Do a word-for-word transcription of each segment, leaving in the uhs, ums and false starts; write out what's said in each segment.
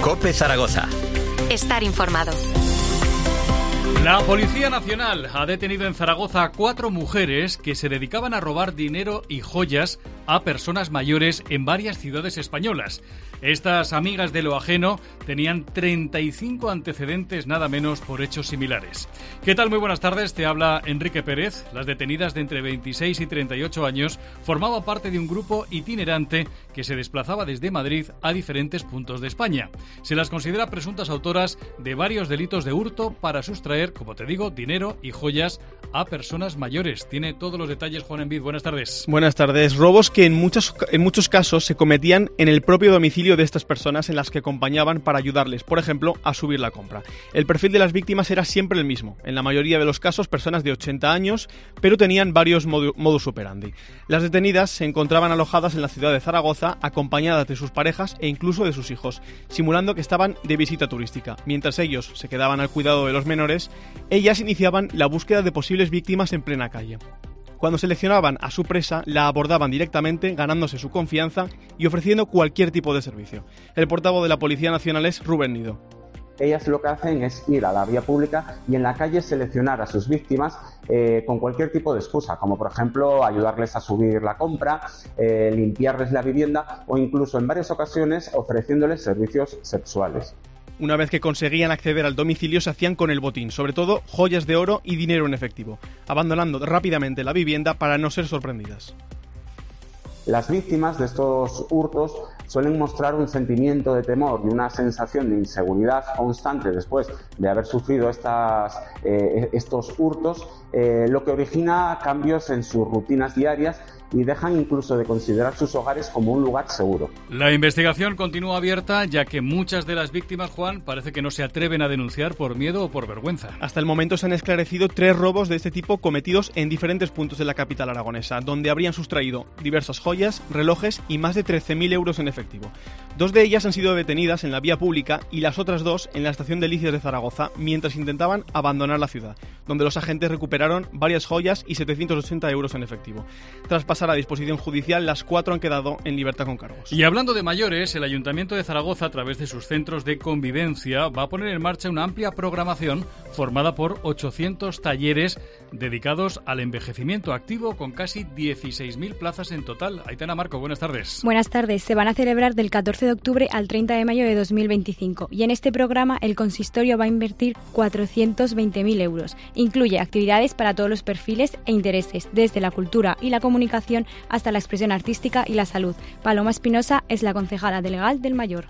COPE Zaragoza. Estar informado. La Policía Nacional ha detenido en Zaragoza a cuatro mujeres que se dedicaban a robar dinero y joyas a personas mayores en varias ciudades españolas. Estas amigas de lo ajeno tenían treinta y cinco antecedentes nada menos por hechos similares. ¿Qué tal? Muy buenas tardes, te habla Enrique Pérez. Las detenidas de entre veintiséis y treinta y ocho años formaban parte de un grupo itinerante que se desplazaba desde Madrid a diferentes puntos de España. Se las considera presuntas autoras de varios delitos de hurto para sustraer, como te digo, dinero y joyas a personas mayores. Tiene todos los detalles Juan Envid. Buenas tardes. Buenas tardes. Robos que en muchos, en muchos casos se cometían en el propio domicilio de estas personas en las que acompañaban para ayudarles, por ejemplo, a subir la compra. El perfil de las víctimas era siempre el mismo. En la mayoría de los casos, personas de ochenta años, pero tenían varios modu- modus operandi. Las detenidas se encontraban alojadas en la ciudad de Zaragoza, acompañadas de sus parejas e incluso de sus hijos, simulando que estaban de visita turística. Mientras ellos se quedaban al cuidado de los menores, ellas iniciaban la búsqueda de posibles víctimas en plena calle. Cuando seleccionaban a su presa, la abordaban directamente, ganándose su confianza y ofreciendo cualquier tipo de servicio. El portavoz de la Policía Nacional es Rubén Nido. Ellas lo que hacen es ir a la vía pública y en la calle seleccionar a sus víctimas eh, con cualquier tipo de excusa, como por ejemplo ayudarles a subir la compra, eh, limpiarles la vivienda o incluso en varias ocasiones ofreciéndoles servicios sexuales. Una vez que conseguían acceder al domicilio se hacían con el botín, sobre todo joyas de oro y dinero en efectivo, abandonando rápidamente la vivienda para no ser sorprendidas. Las víctimas de estos hurtos suelen mostrar un sentimiento de temor y una sensación de inseguridad constante después de haber sufrido estas, eh, estos hurtos, eh, lo que origina cambios en sus rutinas diarias y dejan incluso de considerar sus hogares como un lugar seguro. La investigación continúa abierta, ya que muchas de las víctimas, Juan, parece que no se atreven a denunciar por miedo o por vergüenza. Hasta el momento se han esclarecido tres robos de este tipo cometidos en diferentes puntos de la capital aragonesa, donde habrían sustraído diversas joyas, relojes y más de trece mil euros en efectivo. Dos de ellas han sido detenidas en la vía pública y las otras dos en la estación de Licias de Zaragoza, mientras intentaban abandonar la ciudad, donde los agentes recuperaron varias joyas y setecientos ochenta euros en efectivo. Tras pasar a disposición judicial, las cuatro han quedado en libertad con cargos. Y hablando de mayores, el Ayuntamiento de Zaragoza, a través de sus centros de convivencia, va a poner en marcha una amplia programación formada por ochocientos talleres dedicados al envejecimiento activo, con casi dieciséis mil plazas en total. Aitana Marco, buenas tardes. Buenas tardes. Se van a celebrar del catorce de octubre al treinta de mayo de dos mil veinticinco y en este programa el consistorio va a invertir cuatrocientos veinte mil euros. Incluye actividades para todos los perfiles e intereses, desde la cultura y la comunicación hasta la expresión artística y la salud. Paloma Espinosa es la concejala delegada del Mayor.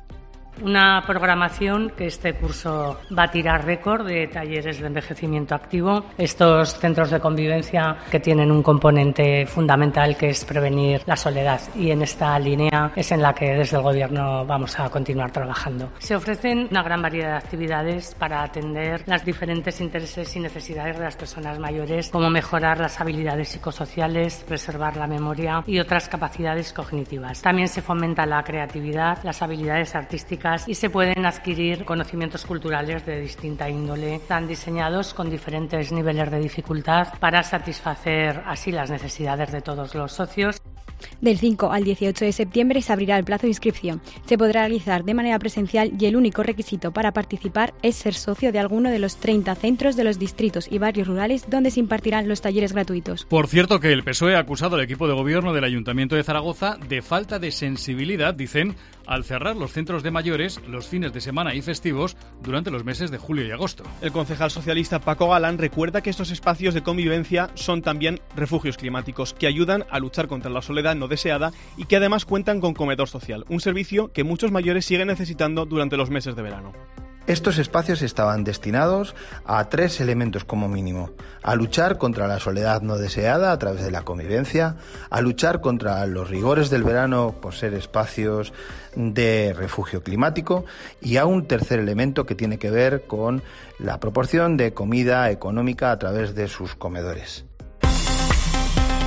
Una programación que este curso va a tirar récord de talleres de envejecimiento activo. Estos centros de convivencia que tienen un componente fundamental que es prevenir la soledad, y en esta línea es en la que desde el Gobierno vamos a continuar trabajando. Se ofrecen una gran variedad de actividades para atender los diferentes intereses y necesidades de las personas mayores, como mejorar las habilidades psicosociales, preservar la memoria y otras capacidades cognitivas. También se fomenta la creatividad, las habilidades artísticas y se pueden adquirir conocimientos culturales de distinta índole. Están diseñados con diferentes niveles de dificultad para satisfacer así las necesidades de todos los socios. Del cinco al dieciocho de septiembre se abrirá el plazo de inscripción. Se podrá realizar de manera presencial y el único requisito para participar es ser socio de alguno de los treinta centros de los distritos y barrios rurales donde se impartirán los talleres gratuitos. Por cierto, que el P S O E ha acusado al equipo de gobierno del Ayuntamiento de Zaragoza de falta de sensibilidad, dicen, al cerrar los centros de mayores los fines de semana y festivos durante los meses de julio y agosto. El concejal socialista Paco Galán recuerda que estos espacios de convivencia son también refugios climáticos que ayudan a luchar contra la soledad no deseada y que además cuentan con comedor social, un servicio que muchos mayores siguen necesitando durante los meses de verano. Estos espacios estaban destinados a tres elementos como mínimo: a luchar contra la soledad no deseada a través de la convivencia, a luchar contra los rigores del verano por ser espacios de refugio climático, y a un tercer elemento que tiene que ver con la proporción de comida económica a través de sus comedores.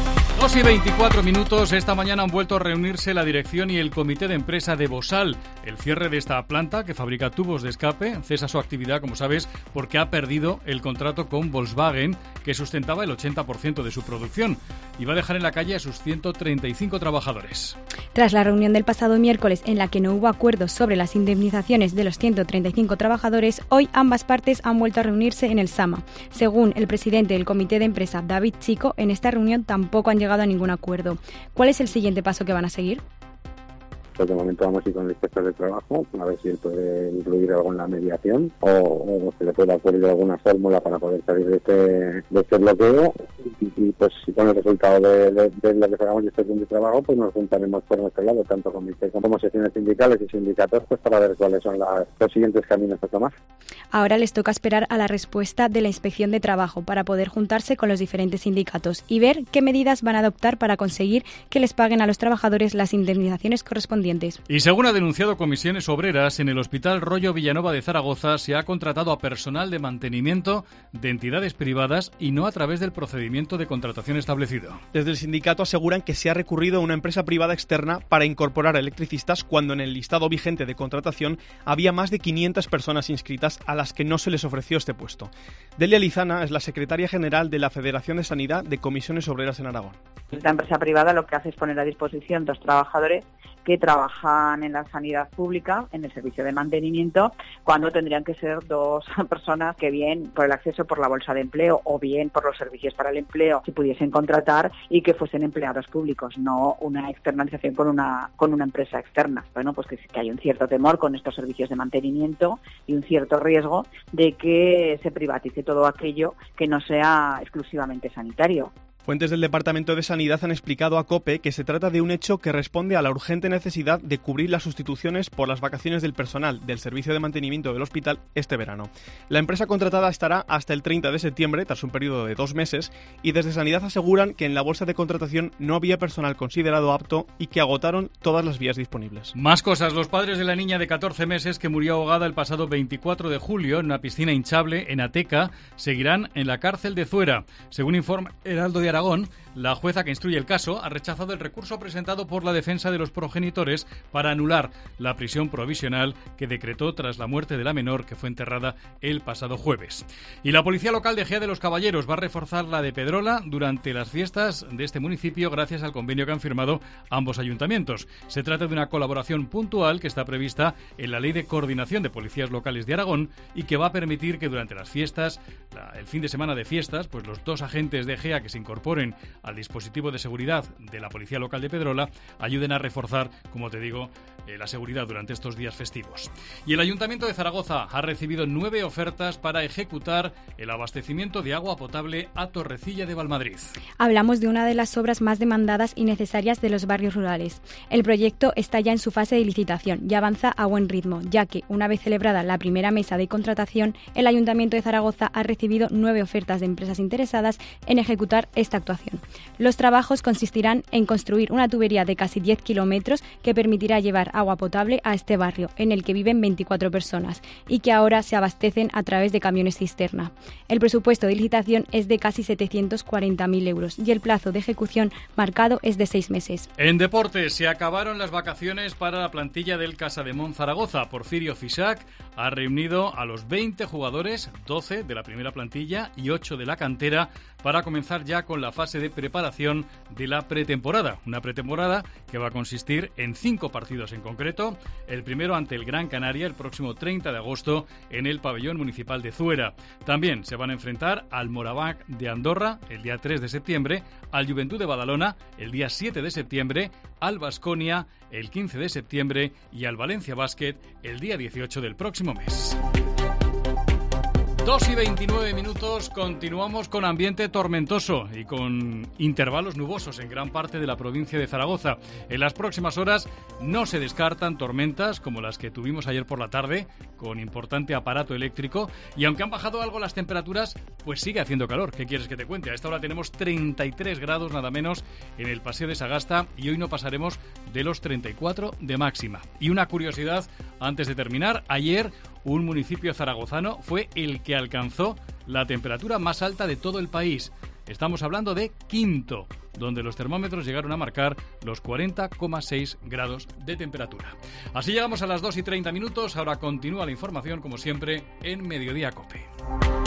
dos y veinticuatro minutos. Esta mañana han vuelto a reunirse la dirección y el comité de empresa de Bosal. El cierre de esta planta, que fabrica tubos de escape, cesa su actividad, como sabes, porque ha perdido el contrato con Volkswagen, que sustentaba el ochenta por ciento de su producción, y va a dejar en la calle a sus ciento treinta y cinco trabajadores. Tras la reunión del pasado miércoles, en la que no hubo acuerdo sobre las indemnizaciones de los ciento treinta y cinco trabajadores, hoy ambas partes han vuelto a reunirse en el Sama. Según el presidente del comité de empresa, David Chico, en esta reunión tampoco han llegado a ningún acuerdo. ¿Cuál es el siguiente paso que van a seguir? Pues de momento vamos a ir con el inspector de trabajo, a ver si él puede incluir algo en la mediación o, o se le puede acudir alguna fórmula para poder salir de este, de este bloqueo y, y pues con el resultado de, de, de lo que hagamos de este plan de trabajo, pues nos juntaremos por nuestro lado, tanto comité como secciones sindicales y sindicatos, pues para ver cuáles son las, los siguientes caminos a tomar. Ahora les toca esperar a la respuesta de la Inspección de Trabajo para poder juntarse con los diferentes sindicatos y ver qué medidas van a adoptar para conseguir que les paguen a los trabajadores las indemnizaciones correspondientes. Y según ha denunciado Comisiones Obreras, en el Hospital Rollo Villanova de Zaragoza se ha contratado a personal de mantenimiento de entidades privadas y no a través del procedimiento de contratación establecido. Desde el sindicato aseguran que se ha recurrido a una empresa privada externa para incorporar a electricistas cuando en el listado vigente de contratación había más de quinientas personas inscritas a las que no se les ofreció este puesto. Delia Lizana es la secretaria general de la Federación de Sanidad de Comisiones Obreras en Aragón. La empresa privada lo que hace es poner a disposición dos trabajadores que trabajan en la sanidad pública, en el servicio de mantenimiento, cuando tendrían que ser dos personas que bien por el acceso por la bolsa de empleo o bien por los servicios para el empleo se pudiesen contratar y que fuesen empleados públicos, no una externalización con una con una empresa externa. Bueno, pues que, que hay un cierto temor con estos servicios de mantenimiento y un cierto riesgo de que se privatice todo aquello que no sea exclusivamente sanitario. Fuentes del Departamento de Sanidad han explicado a COPE que se trata de un hecho que responde a la urgente necesidad de cubrir las sustituciones por las vacaciones del personal del servicio de mantenimiento del hospital este verano. La empresa contratada estará hasta el treinta de septiembre, tras un periodo de dos meses, y desde Sanidad aseguran que en la bolsa de contratación no había personal considerado apto y que agotaron todas las vías disponibles. Más cosas. Los padres de la niña de catorce meses que murió ahogada el pasado veinticuatro de julio en una piscina hinchable en Ateca seguirán en la cárcel de Zuera. Según informa Heraldo de Aragón, la jueza que instruye el caso ha rechazado el recurso presentado por la defensa de los progenitores para anular la prisión provisional que decretó tras la muerte de la menor, que fue enterrada el pasado jueves. Y la Policía Local de Gea de los Caballeros va a reforzar la de Pedrola durante las fiestas de este municipio gracias al convenio que han firmado ambos ayuntamientos. Se trata de una colaboración puntual que está prevista en la Ley de Coordinación de Policías Locales de Aragón y que va a permitir que durante las fiestas, la, el fin de semana de fiestas, pues los dos agentes de Gea que se incorporan al dispositivo de seguridad de la Policía Local de Pedrola ayuden a reforzar, como te digo, eh, la seguridad durante estos días festivos. Y el Ayuntamiento de Zaragoza ha recibido nueve ofertas para ejecutar el abastecimiento de agua potable a Torrecilla de Valmadrid. Hablamos de una de las obras más demandadas y necesarias de los barrios rurales. El proyecto está ya en su fase de licitación y avanza a buen ritmo, ya que, una vez celebrada la primera mesa de contratación, el Ayuntamiento de Zaragoza ha recibido nueve ofertas de empresas interesadas en ejecutar esta actuación. Los trabajos consistirán en construir una tubería de casi diez kilómetros que permitirá llevar agua potable a este barrio, en el que viven veinticuatro personas y que ahora se abastecen a través de camiones cisterna. El presupuesto de licitación es de casi setecientos cuarenta mil euros y el plazo de ejecución marcado es de seis meses. En deportes, se acabaron las vacaciones para la plantilla del Casademont Zaragoza. Porfirio Fisac ha reunido a los veinte jugadores, doce de la primera plantilla y ocho de la cantera, para comenzar ya con la fase de preparación de la pretemporada. Una pretemporada que va a consistir en cinco partidos en concreto. El primero ante el Gran Canaria el próximo treinta de agosto en el pabellón municipal de Zuera. También se van a enfrentar al Moraván de Andorra el día tres de septiembre, al Juventud de Badalona el día siete de septiembre, al Baskonia el quince de septiembre y al Valencia Basket el día dieciocho del próximo mes. dos y veintinueve minutos, continuamos con ambiente tormentoso y con intervalos nubosos en gran parte de la provincia de Zaragoza. En las próximas horas no se descartan tormentas como las que tuvimos ayer por la tarde, con importante aparato eléctrico, y aunque han bajado algo las temperaturas, pues sigue haciendo calor. ¿Qué quieres que te cuente? A esta hora tenemos treinta y tres grados nada menos en el Paseo de Sagasta y hoy no pasaremos de los treinta y cuatro de máxima. Y una curiosidad antes de terminar, ayer un municipio zaragozano fue el que alcanzó la temperatura más alta de todo el país. Estamos hablando de Quinto, donde los termómetros llegaron a marcar los cuarenta coma seis grados de temperatura. Así llegamos a las dos y treinta minutos. Ahora continúa la información, como siempre, en Mediodía COPE.